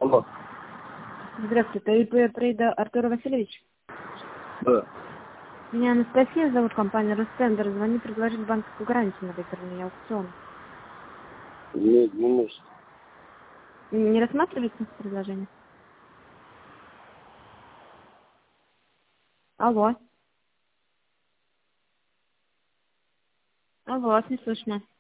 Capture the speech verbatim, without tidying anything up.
Алло. Здравствуйте, ИП Трейда Артур Васильевич. Да. Меня Анастасия зовут, компания Ростендер. Звоню предложить банковскую гарантию на выигранный аукцион. Не, не может. Не рассматриваете предложение? Алло. Алло, вас не слышно.